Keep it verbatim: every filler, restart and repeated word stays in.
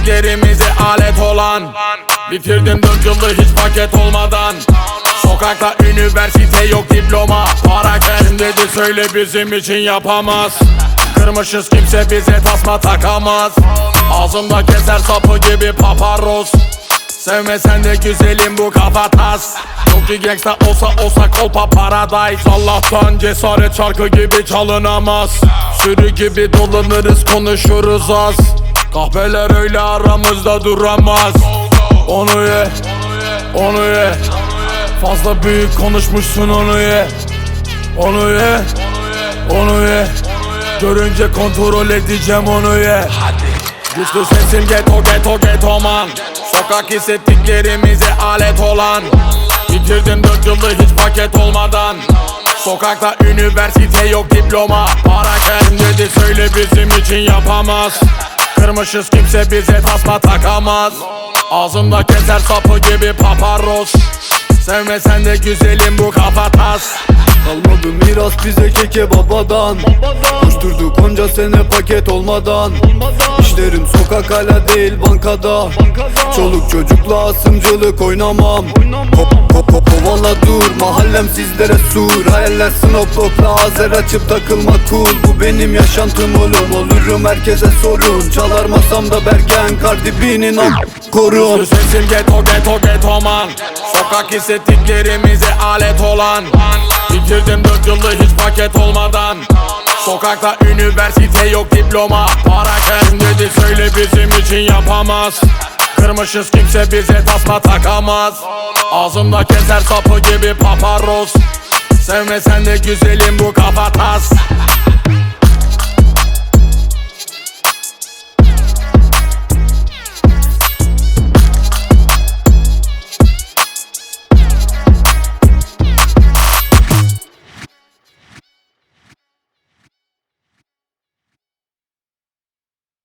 hissettiklerimize alet olan. Bitirdim dört yılda hiç paket olmadan. Sokakta üniversite yok diploma. Para kendim dedi söyle bizim için yapamaz. Kırmışız kimse bize tasma takamaz. Ağzımda keser sapı gibi paparoz. Sevmesen de güzelim bu kafa tas. Çok iyi gangsta olsa olsa kolpa paradise. Allah'tan cesaret şarkı gibi çalınamaz. Sürü gibi dolanırız konuşuruz az. Kahveler öyle aramızda duramaz. Onu ye, onu ye. Fazla büyük konuşmuşsun onu ye. Onu ye, onu ye. Görünce kontrol edeceğim onu ye. Güçlü sesim ghetto ghetto ghetto man. Sokak hissettiklerimize alet olan. Bitirdim dört yılda hiç paket olmadan. Sokakta üniversite yok diploma. Para kendim dedi söyle bizim için yapamaz. Kırmışız kimse bize tasma takamaz. Ağzımda keser sapı gibi paparoz. Sevmesen de güzelim bu kafa tas. Kalmadı miras bize keke babadan. Koşturduk onca sene paket olmadan. İşlerim sokak hala değil bankada. Çoluk çocukla asımcılık oynamam. Hop hop hop kovala dur, mahallem sizlere sur. Hayaller snowblockla azer açıp takılma cool. Bu benim yaşantım oğlum, olurum herkese sorun. Çalar masamda Bergen Cardi B'nin am korun. Güçlü sesim ghetto ghetto ghetto man. Sokak hissettiklerimize alet olan. Bitirdim dört yılda hiç paket olmadan. Sokakta üniversite yok diploma. Para kendim dedi söyle bizim için yapamaz. Kırmışız kimse bize tasma takamaz. Ağzımda keser sapı gibi paparoz. Sevmesen de güzelim bu kafa tas.